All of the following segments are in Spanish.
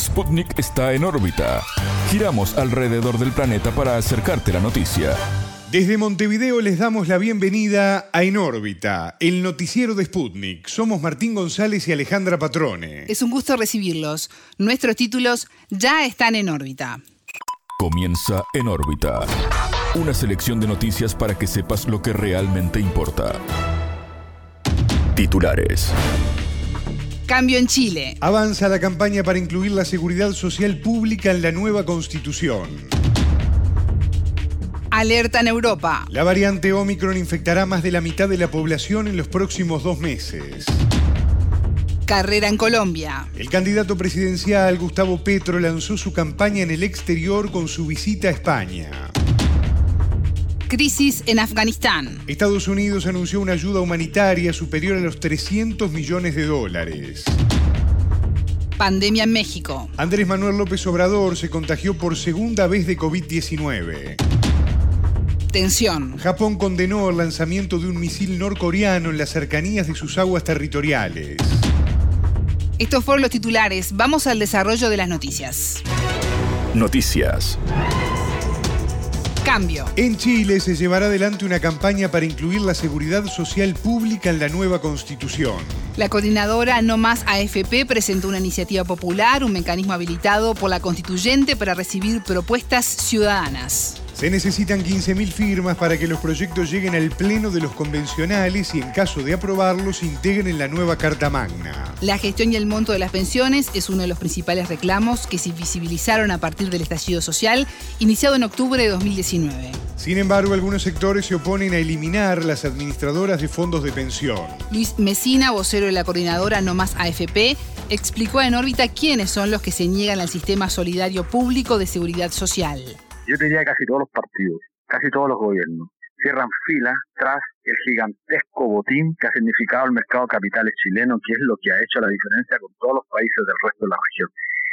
Sputnik está en órbita. Giramos alrededor del planeta para acercarte la noticia. Desde Montevideo les damos la bienvenida a En órbita, el noticiero de Sputnik. Somos Martín González y Alejandra Patrone. Es un gusto recibirlos. Nuestros títulos ya están en órbita. Comienza En órbita. Una selección de noticias para que sepas lo que realmente importa. Titulares. Cambio en Chile. Avanza la campaña para incluir la seguridad social pública en la nueva Constitución. Alerta en Europa. La variante Omicron infectará más de la mitad de la población en los próximos 2 meses. Carrera en Colombia. El candidato presidencial Gustavo Petro lanzó su campaña en el exterior con su visita a España. Crisis en Afganistán. Estados Unidos anunció una ayuda humanitaria superior a los $300 millones. Pandemia en México. Andrés Manuel López Obrador se contagió por segunda vez de COVID-19. Tensión. Japón condenó el lanzamiento de un misil norcoreano en las cercanías de sus aguas territoriales. Estos fueron los titulares. Vamos al desarrollo de las noticias. Noticias. Cambio. En Chile se llevará adelante una campaña para incluir la seguridad social pública en la nueva Constitución. La coordinadora No Más AFP presentó una iniciativa popular, un mecanismo habilitado por la constituyente para recibir propuestas ciudadanas. Se necesitan 15.000 firmas para que los proyectos lleguen al pleno de los convencionales y, en caso de aprobarlos, se integren en la nueva Carta Magna. La gestión y el monto de las pensiones es uno de los principales reclamos que se visibilizaron a partir del estallido social, iniciado en octubre de 2019. Sin embargo, algunos sectores se oponen a eliminar las administradoras de fondos de pensión. Luis Mesina, vocero de la coordinadora No Más AFP, explicó en órbita quiénes son los que se niegan al sistema solidario público de seguridad social. Yo te diría casi todos los partidos, casi todos los gobiernos, cierran filas tras el gigantesco botín que ha significado el mercado de capitales chileno, que es lo que ha hecho la diferencia con todos los países del resto de la región.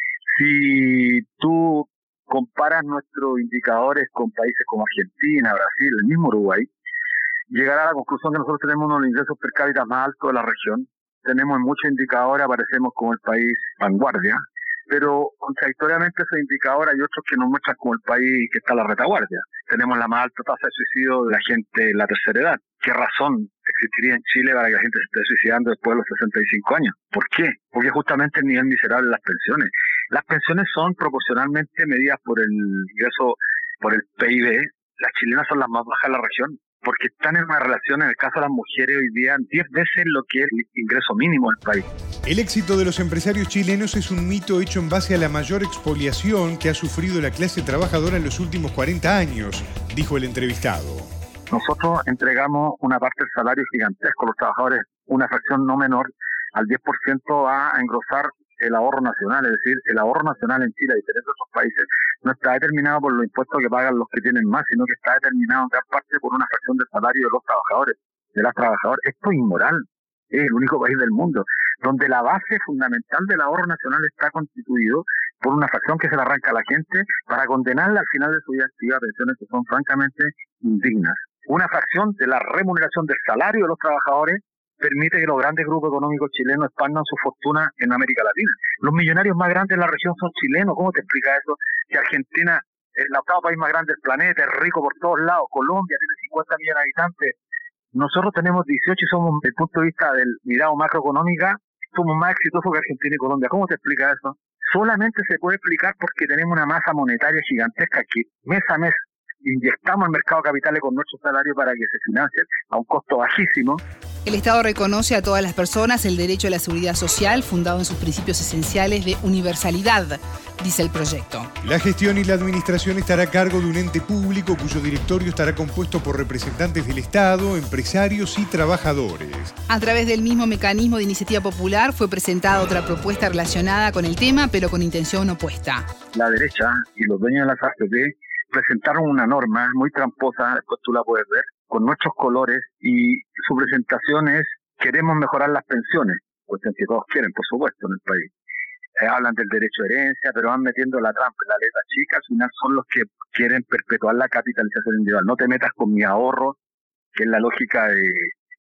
Si tú comparas nuestros indicadores con países como Argentina, Brasil, el mismo Uruguay, llegará a la conclusión que nosotros tenemos uno de los ingresos per cápita más altos de la región. Tenemos en muchos indicadores, aparecemos como el país vanguardia, pero contradictoriamente esos indicadores hay otros que nos muestran como el país que está a la retaguardia. Tenemos la más alta tasa de suicidio de la gente de la tercera edad. ¿Qué razón existiría en Chile para que la gente se esté suicidando después de los 65 años? ¿Por qué? Porque justamente el nivel miserable de las pensiones. Las pensiones son proporcionalmente medidas por el ingreso, por el PIB. Las chilenas son las más bajas de la región, porque están en una relación, en el caso de las mujeres hoy día, 10 veces lo que es el ingreso mínimo del país. El éxito de los empresarios chilenos es un mito hecho en base a la mayor expoliación que ha sufrido la clase trabajadora en los últimos 40 años, dijo el entrevistado. Nosotros entregamos una parte del salario gigantesco a los trabajadores, una fracción no menor, al 10% va a engrosar el ahorro nacional, es decir, el ahorro nacional en Chile, a diferencia de otros países, no está determinado por los impuestos que pagan los que tienen más, sino que está determinado en gran parte por una fracción del salario de los trabajadores, de las trabajadoras. Esto es inmoral, es el único país del mundo donde la base fundamental del ahorro nacional está constituido por una fracción que se le arranca a la gente para condenarla al final de su vida activa a pensiones que son francamente indignas. Una fracción de la remuneración del salario de los trabajadores permite que los grandes grupos económicos chilenos expandan su fortuna en América Latina. Los millonarios más grandes de la región son chilenos. ¿Cómo te explica eso? Que Argentina es el octavo país más grande del planeta, es rico por todos lados. Colombia tiene 50 millones de habitantes. Nosotros tenemos 18 y somos, desde el punto de vista del mirado macroeconómica, somos más exitosos que Argentina y Colombia. ¿Cómo te explica eso? Solamente se puede explicar porque tenemos una masa monetaria gigantesca que mes a mes inyectamos al mercado de capitales con nuestro salario para que se financien a un costo bajísimo. El Estado reconoce a todas las personas el derecho a la seguridad social fundado en sus principios esenciales de universalidad, dice el proyecto. La gestión y la administración estará a cargo de un ente público cuyo directorio estará compuesto por representantes del Estado, empresarios y trabajadores. A través del mismo mecanismo de iniciativa popular fue presentada otra propuesta relacionada con el tema, pero con intención opuesta. La derecha y los dueños de las AFP presentaron una norma muy tramposa, después tú la puedes ver, con nuestros colores, y su presentación es: queremos mejorar las pensiones, cuestión que todos quieren, por supuesto, en el país. Hablan del derecho de herencia, pero van metiendo la trampa en la letra chica. Al final son los que quieren perpetuar la capitalización individual. No te metas con mi ahorro, que es la lógica de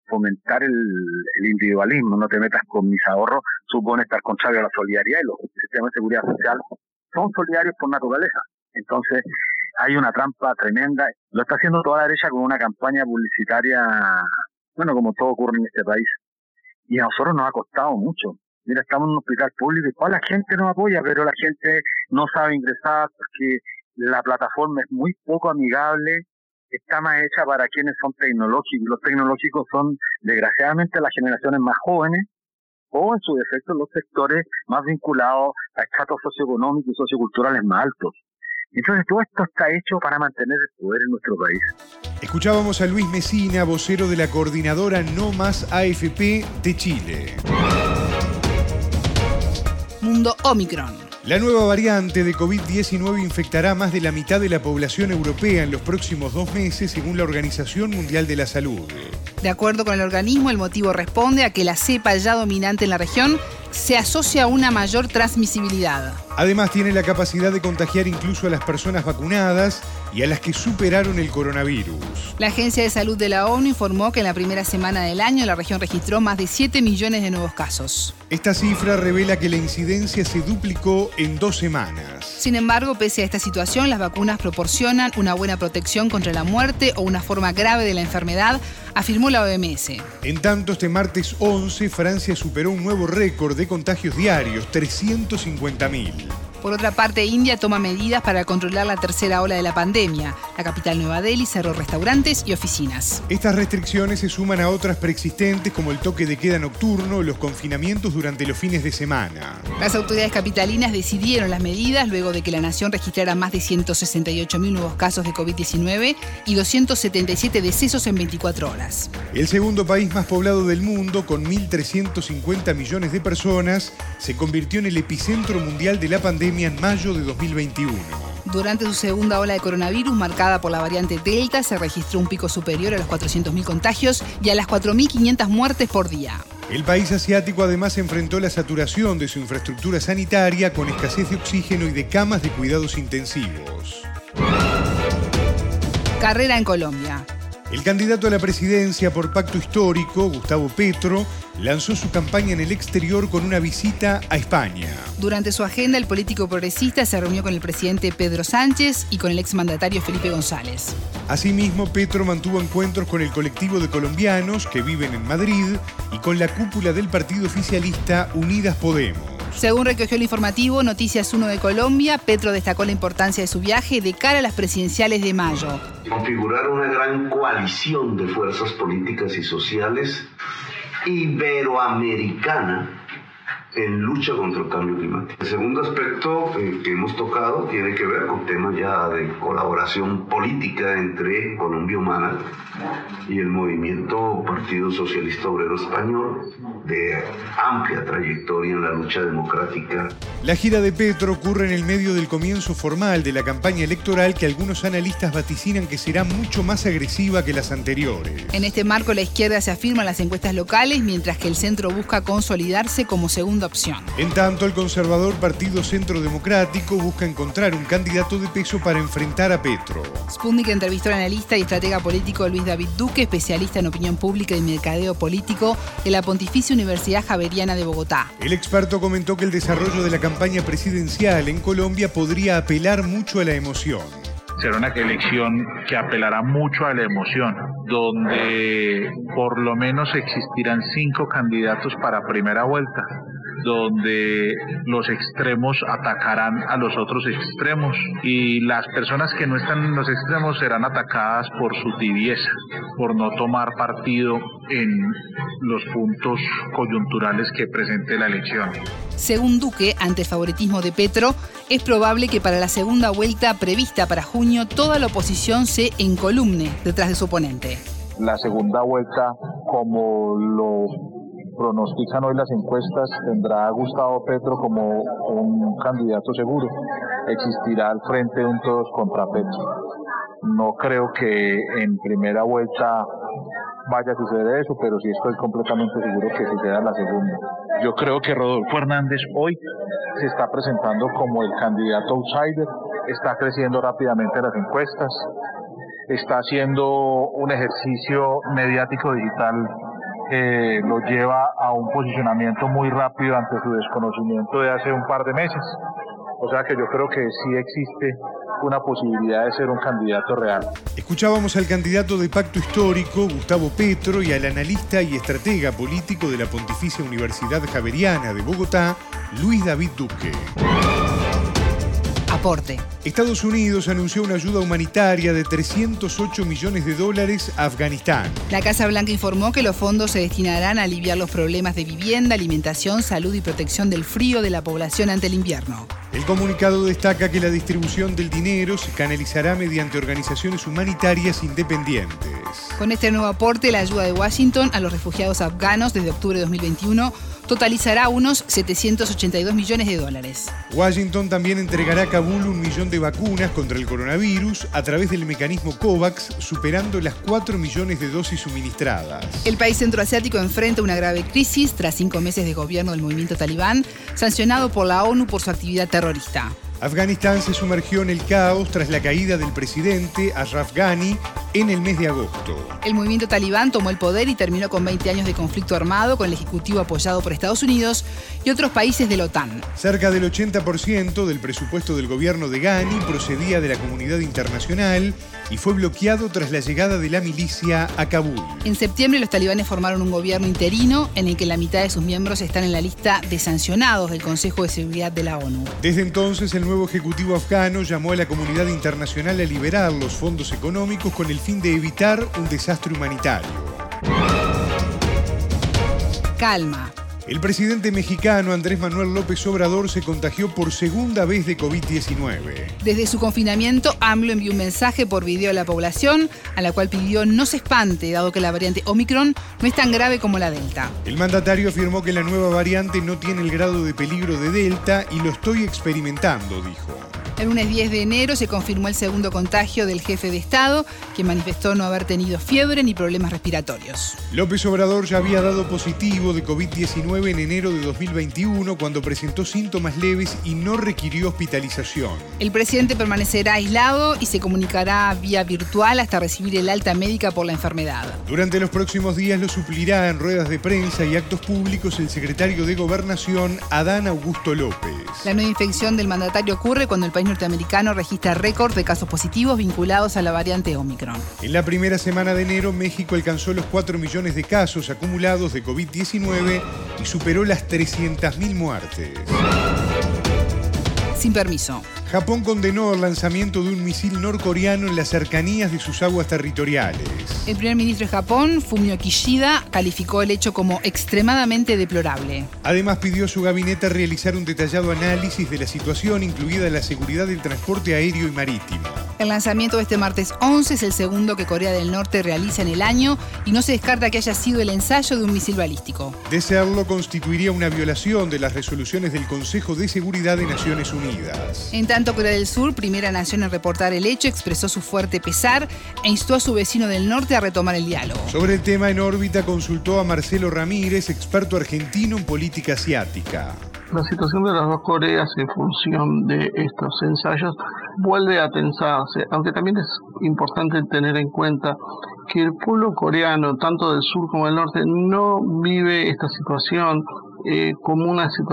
fomentar el individualismo. No te metas con mis ahorros, supone estar contrario a la solidaridad, y los que se sistema de seguridad social, son solidarios por naturaleza. Entonces, hay una trampa tremenda. Lo está haciendo toda la derecha con una campaña publicitaria, bueno, como todo ocurre en este país. Y a nosotros nos ha costado mucho. Mira, estamos en un hospital público y toda la gente nos apoya, pero la gente no sabe ingresar porque la plataforma es muy poco amigable, está más hecha para quienes son tecnológicos. Los tecnológicos son, desgraciadamente, las generaciones más jóvenes, o en su defecto los sectores más vinculados a estratos socioeconómicos y socioculturales más altos. Entonces todo esto está hecho para mantener el poder en nuestro país. Escuchábamos a Luis Mesina, vocero de la coordinadora No Más AFP de Chile. Mundo Omicron. La nueva variante de COVID-19 infectará a más de la mitad de la población europea en los próximos 2 meses, según la Organización Mundial de la Salud. De acuerdo con el organismo, el motivo responde a que la cepa ya dominante en la región se asocia a una mayor transmisibilidad. Además, tiene la capacidad de contagiar incluso a las personas vacunadas y a las que superaron el coronavirus. La Agencia de Salud de la ONU informó que en la primera semana del año la región registró más de 7 millones de nuevos casos. Esta cifra revela que la incidencia se duplicó en 2 semanas. Sin embargo, pese a esta situación, las vacunas proporcionan una buena protección contra la muerte o una forma grave de la enfermedad, afirmó la OMS. En tanto, este martes 11, Francia superó un nuevo récord de contagios diarios, 350.000. Por otra parte, India toma medidas para controlar la tercera ola de la pandemia. La capital Nueva Delhi cerró restaurantes y oficinas. Estas restricciones se suman a otras preexistentes como el toque de queda nocturno o los confinamientos durante los fines de semana. Las autoridades capitalinas decidieron las medidas luego de que la nación registrara más de 168.000 nuevos casos de COVID-19 y 277 decesos en 24 horas. El segundo país más poblado del mundo, con 1.350 millones de personas, se convirtió en el epicentro mundial de la pandemia en mayo de 2021. Durante su segunda ola de coronavirus, marcada por la variante Delta, se registró un pico superior a los 400.000 contagios y a las 4.500 muertes por día. El país asiático además enfrentó la saturación de su infraestructura sanitaria con escasez de oxígeno y de camas de cuidados intensivos. Carrera en Colombia. El candidato a la presidencia por Pacto Histórico, Gustavo Petro, lanzó su campaña en el exterior con una visita a España. Durante su agenda, el político progresista se reunió con el presidente Pedro Sánchez y con el exmandatario Felipe González. Asimismo, Petro mantuvo encuentros con el colectivo de colombianos que viven en Madrid y con la cúpula del partido oficialista Unidas Podemos. Según recogió el informativo Noticias 1 de Colombia, Petro destacó la importancia de su viaje de cara a las presidenciales de mayo. Configurar una gran coalición de fuerzas políticas y sociales iberoamericana en lucha contra el cambio climático. El segundo aspecto que hemos tocado tiene que ver con temas ya de colaboración política entre Colombia Humana y el movimiento Partido Socialista Obrero Español, de amplia trayectoria en la lucha democrática. La gira de Petro ocurre en el medio del comienzo formal de la campaña electoral que algunos analistas vaticinan que será mucho más agresiva que las anteriores. En este marco, la izquierda se afirma en las encuestas locales, mientras que el centro busca consolidarse como segunda opción. En tanto, el conservador Partido Centro Democrático busca encontrar un candidato de peso para enfrentar a Petro. Sputnik entrevistó al analista y estratega político Luis David Duque, especialista en opinión pública y mercadeo político de la Pontificia Universidad Javeriana de Bogotá. El experto comentó que el desarrollo de la campaña presidencial en Colombia podría apelar mucho a la emoción. Será una elección que apelará mucho a la emoción, donde por lo menos existirán 5 candidatos para primera vuelta, donde los extremos atacarán a los otros extremos y las personas que no están en los extremos serán atacadas por su tibieza, por no tomar partido en los puntos coyunturales que presente la elección. Según Duque, ante el favoritismo de Petro, es probable que para la segunda vuelta prevista para junio toda la oposición se encolumne detrás de su oponente. La segunda vuelta, como lo pronostican hoy las encuestas, tendrá a Gustavo Petro como un candidato seguro. Existirá al frente un todos contra Petro. No creo que en primera vuelta vaya a suceder eso, pero sí estoy completamente seguro que suceda la segunda. Yo creo que Rodolfo Hernández hoy se está presentando como el candidato outsider, está creciendo rápidamente las encuestas, está haciendo un ejercicio mediático digital lo lleva a un posicionamiento muy rápido ante su desconocimiento de hace un par de meses. O sea que yo creo que sí existe una posibilidad de ser un candidato real. Escuchábamos al candidato de Pacto Histórico, Gustavo Petro, y al analista y estratega político de la Pontificia Universidad Javeriana de Bogotá, Luis David Duque. Aporte. Estados Unidos anunció una ayuda humanitaria de $308 millones a Afganistán. La Casa Blanca informó que los fondos se destinarán a aliviar los problemas de vivienda, alimentación, salud y protección del frío de la población ante el invierno. El comunicado destaca que la distribución del dinero se canalizará mediante organizaciones humanitarias independientes. Con este nuevo aporte, la ayuda de Washington a los refugiados afganos desde octubre de 2021 totalizará unos $782 millones. Washington también entregará a Kabul 1 millón de vacunas contra el coronavirus a través del mecanismo COVAX, superando las 4 millones de dosis suministradas. El país centroasiático enfrenta una grave crisis tras 5 meses de gobierno del movimiento talibán, sancionado por la ONU por su actividad terrorista. Afganistán se sumergió en el caos tras la caída del presidente Ashraf Ghani en el mes de agosto. El movimiento talibán tomó el poder y terminó con 20 años de conflicto armado con el ejecutivo apoyado por Estados Unidos y otros países de la OTAN. Cerca del 80% del presupuesto del gobierno de Ghani procedía de la comunidad internacional y fue bloqueado tras la llegada de la milicia a Kabul. En septiembre, los talibanes formaron un gobierno interino en el que la mitad de sus miembros están en la lista de sancionados del Consejo de Seguridad de la ONU. Desde entonces, el nuevo ejecutivo afgano llamó a la comunidad internacional a liberar los fondos económicos con el fin de evitar un desastre humanitario. Calma. El presidente mexicano Andrés Manuel López Obrador se contagió por segunda vez de COVID-19. Desde su confinamiento, AMLO envió un mensaje por video a la población, a la cual pidió no se espante, dado que la variante Omicron no es tan grave como la Delta. El mandatario afirmó que la nueva variante no tiene el grado de peligro de Delta y lo estoy experimentando, dijo. El lunes 10 de enero se confirmó el segundo contagio del jefe de Estado, quien manifestó no haber tenido fiebre ni problemas respiratorios. López Obrador ya había dado positivo de COVID-19 en enero de 2021 cuando presentó síntomas leves y no requirió hospitalización. El presidente permanecerá aislado y se comunicará vía virtual hasta recibir el alta médica por la enfermedad. Durante los próximos días lo suplirá en ruedas de prensa y actos públicos el secretario de Gobernación, Adán Augusto López. La nueva infección del mandatario ocurre cuando el país norteamericano registra récord de casos positivos vinculados a la variante Omicron. En la primera semana de enero, México alcanzó los 4 millones de casos acumulados de COVID-19 y superó las 300.000 muertes. Sin permiso. Japón condenó el lanzamiento de un misil norcoreano en las cercanías de sus aguas territoriales. El primer ministro de Japón, Fumio Kishida, calificó el hecho como extremadamente deplorable. Además, pidió a su gabinete realizar un detallado análisis de la situación, incluida la seguridad del transporte aéreo y marítimo. El lanzamiento de este martes 11 es el segundo que Corea del Norte realiza en el año y no se descarta que haya sido el ensayo de un misil balístico. De serlo, constituiría una violación de las resoluciones del Consejo de Seguridad de Naciones Unidas. En tanto, Corea del Sur, primera nación en reportar el hecho, expresó su fuerte pesar e instó a su vecino del norte a retomar el diálogo. Sobre el tema, En órbita consultó a Marcelo Ramírez, experto argentino en política asiática. La situación de las dos Coreas en función de estos ensayos vuelve a tensarse, aunque también es importante tener en cuenta que el pueblo coreano, tanto del sur como del norte, no vive esta situación como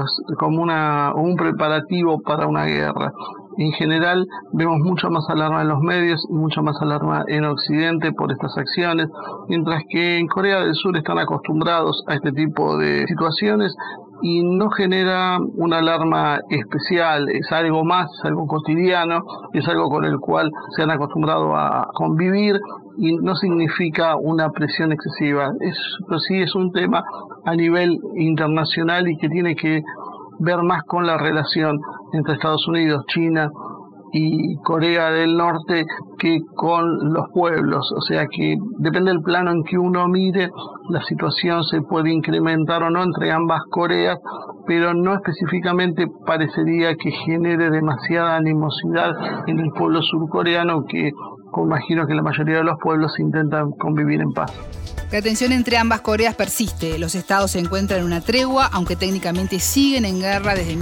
un preparativo para una guerra. En general vemos mucha más alarma en los medios y mucha más alarma en Occidente por estas acciones, mientras que en Corea del Sur están acostumbrados a este tipo de situaciones y no genera una alarma especial, es algo más, es algo cotidiano, es algo con el cual se han acostumbrado a convivir y no significa una presión excesiva. Pero sí es un tema a nivel internacional y que tiene que ver más con la relación entre Estados Unidos, China y Corea del Norte que con los pueblos, o sea que depende del plano en que uno mire, la situación se puede incrementar o no entre ambas Coreas, pero no específicamente parecería que genere demasiada animosidad en el pueblo surcoreano, que imagino que la mayoría de los pueblos intentan convivir en paz. La tensión entre ambas Coreas persiste. Los estados se encuentran en una tregua, aunque técnicamente siguen en guerra desde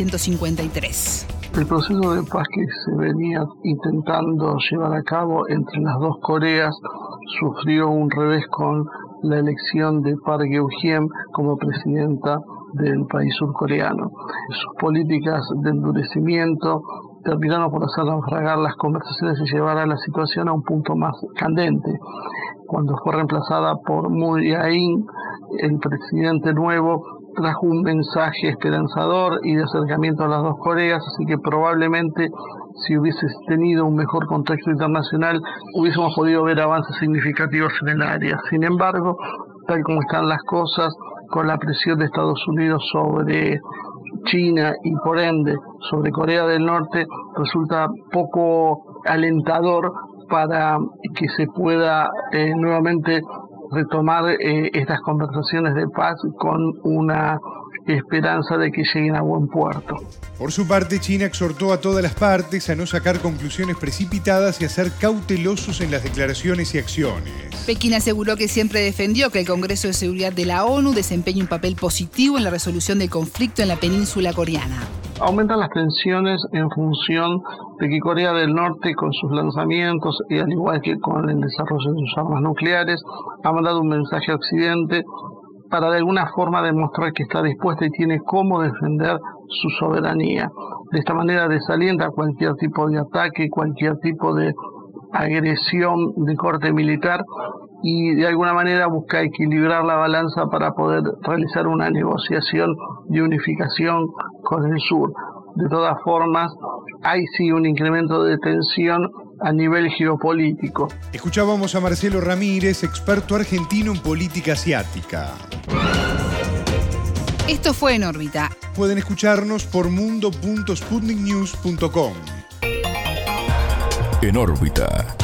1953. El proceso de paz que se venía intentando llevar a cabo entre las dos Coreas sufrió un revés con la elección de Park Geun-hye como presidenta del país surcoreano. Sus políticas de endurecimiento terminaron por hacer naufragar las conversaciones y llevar a la situación a un punto más candente. Cuando fue reemplazada por Moon Jae-in, el presidente nuevo trajo un mensaje esperanzador y de acercamiento a las dos Coreas, así que probablemente si hubiese tenido un mejor contexto internacional hubiésemos podido ver avances significativos en el área. Sin embargo, tal como están las cosas, con la presión de Estados Unidos sobre China y por ende sobre Corea del Norte, resulta poco alentador para que se pueda nuevamente retomar estas conversaciones de paz con una esperanza de que lleguen a buen puerto. Por su parte, China exhortó a todas las partes a no sacar conclusiones precipitadas y a ser cautelosos en las declaraciones y acciones. Pekín aseguró que siempre defendió que el Congreso de Seguridad de la ONU desempeñe un papel positivo en la resolución del conflicto en la península coreana. Aumentan las tensiones en función de que Corea del Norte, con sus lanzamientos y al igual que con el desarrollo de sus armas nucleares, ha mandado un mensaje a Occidente para de alguna forma demostrar que está dispuesta y tiene cómo defender su soberanía. De esta manera desalienta cualquier tipo de ataque, cualquier tipo de agresión de corte militar y de alguna manera busca equilibrar la balanza para poder realizar una negociación de unificación con el sur. De todas formas, hay sí un incremento de tensión a nivel geopolítico. Escuchábamos a Marcelo Ramírez, experto argentino en política asiática. Esto fue En órbita. Pueden escucharnos por mundo.sputniknews.com. En órbita.